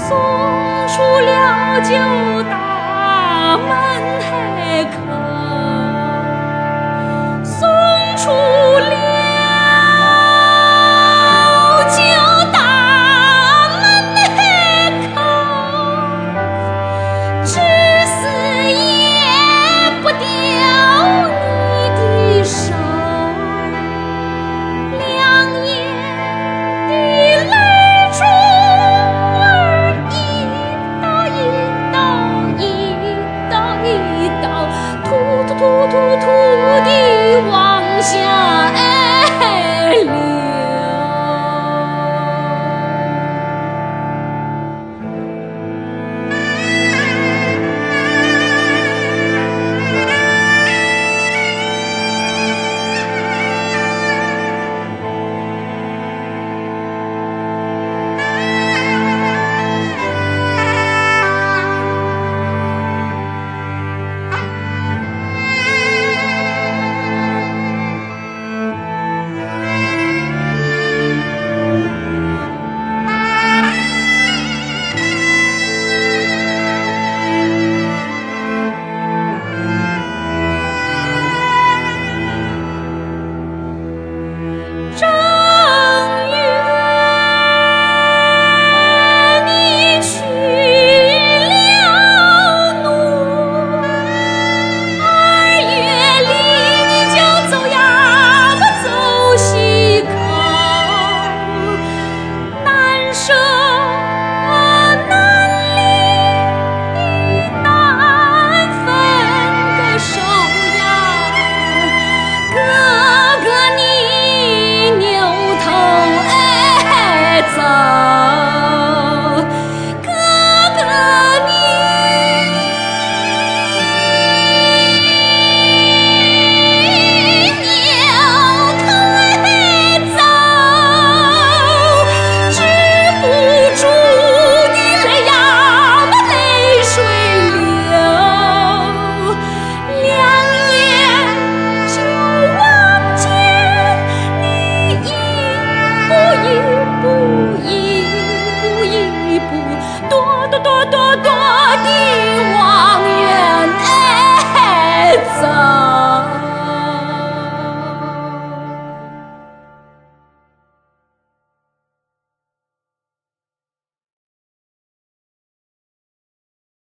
出了旧大门口，送出了旧大门口，至死也不丢你的手，两眼的泪珠儿一道一道一道一道，突突突突突地往下流。正月你去了奴，2月里你就走呀么走西口，难舍难离难分个手呀，哥哥你扭头走，哥哥你扭头走，止不住你泪呀么泪水流，两眼就望见你一步一步一步一步，跺跺跺跺跺地